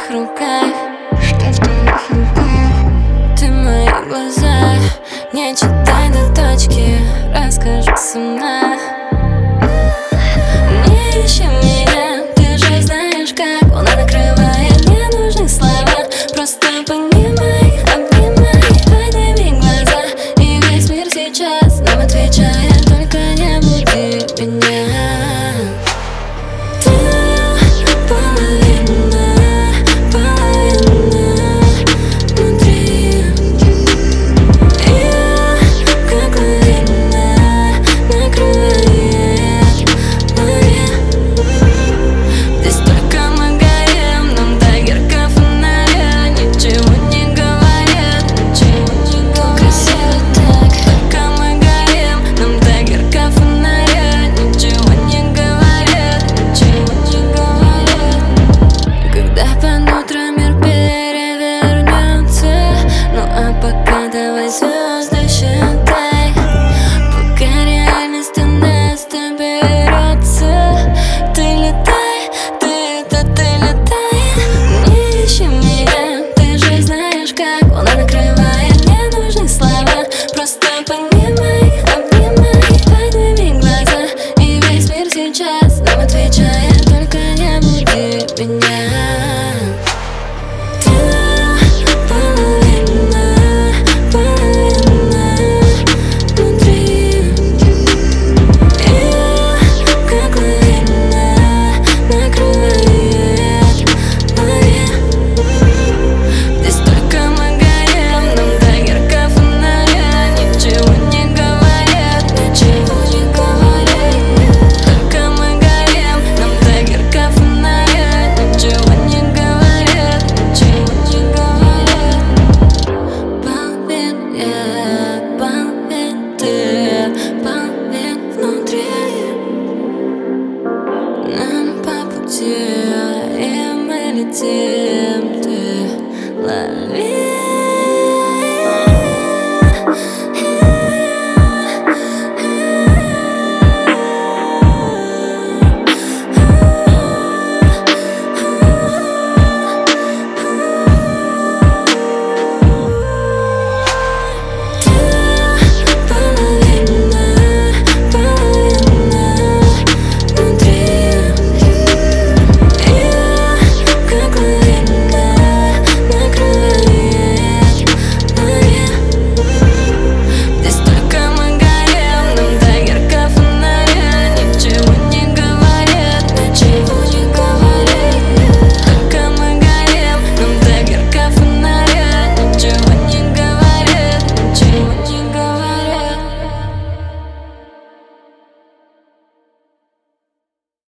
твоих руках? Ты мои глаза, не читай до точки, расскажи сама. Не ищи меня, ты же знаешь как. Волна накрывает, не нужны слова, просто понимай, обнимай. Подними глаза, и весь мир сейчас нам отвечает, только не буди меня. Давай звезды считай, пока реальность до нас доберется. Ты летай, ты летай. Не ищи меня, ты же знаешь как. Волна накрывает, не нужны слова, просто понимай, обнимай. Подними глаза, и весь мир сейчас нам отвечает, только не буди меня. Нам по пути, и мы летим, ты лови.